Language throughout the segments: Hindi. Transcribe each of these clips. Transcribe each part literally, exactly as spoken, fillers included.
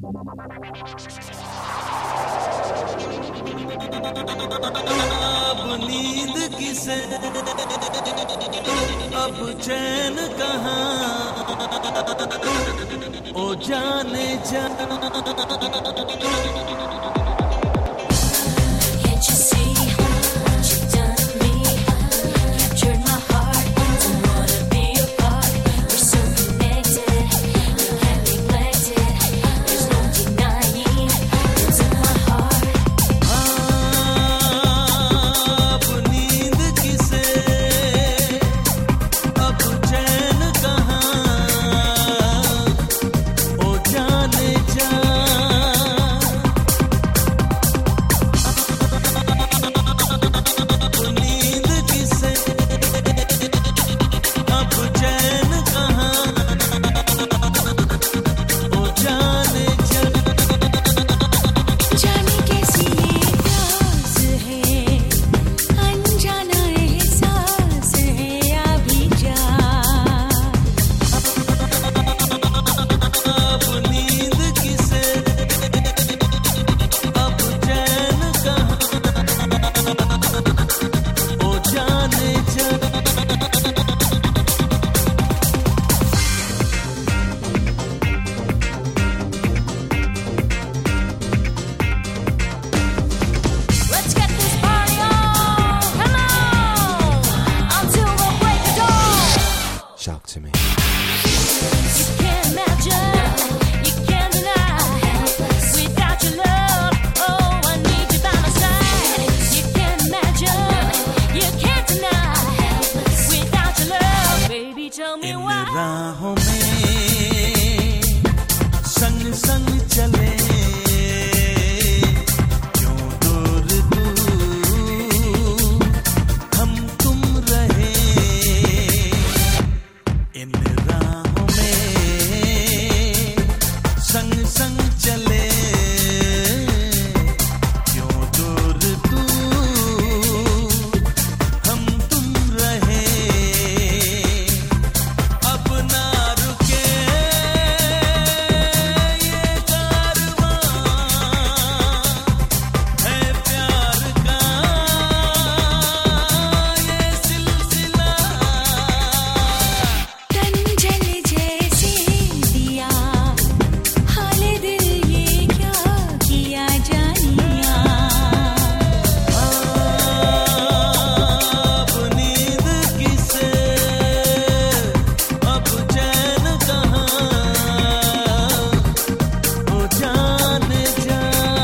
अब नींद किसे, अब चैन कहाँ, ओ जाने जा। To me. राहों में संग संग चले, क्यों दूर दूर हम तुम रहे। इन राहों में संग संग चले, क्यों दूर दूर हम तुम रहे। अब ना रुके ये कारवां, है प्यार का ये सिलसिला। तन जल जैसे दिया, हाल दिल ये क्या किया जानिया। अब नींद किसे, अब चैन कहाँ, ओ जाने जा।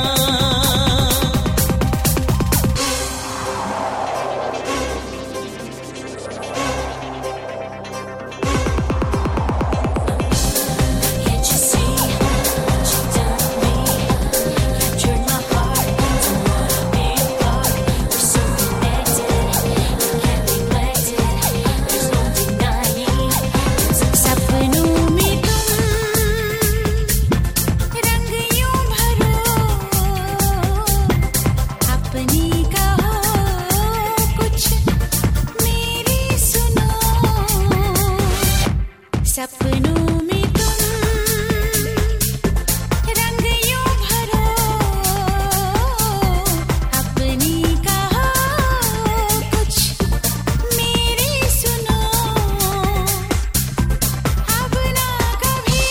Can't you see what you've done to me? Captured my heart, don't wanna be apart. We're so connected, can't neglect it. There's no denying. सपनों में तुम रंग यूं भरो, अपनी कहो कुछ मेरी सुनो। सपनों में तुम रंग यूं भरो, अपनी कहो कुछ मेरी सुनो। अब ना कभी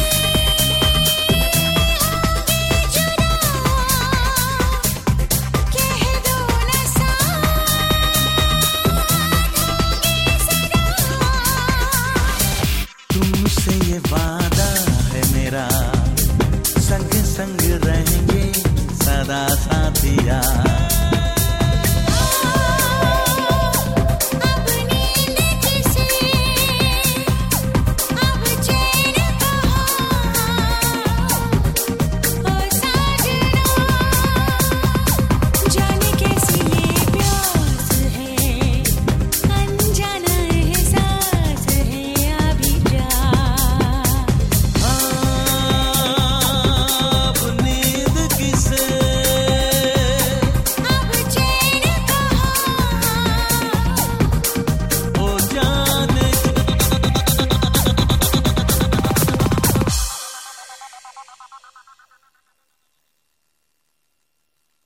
होगी जुदा, कह दो न साथ होगी सदा। तुमसे ये वादा है मेरा, संग संग रहेंगे सदा साथिया।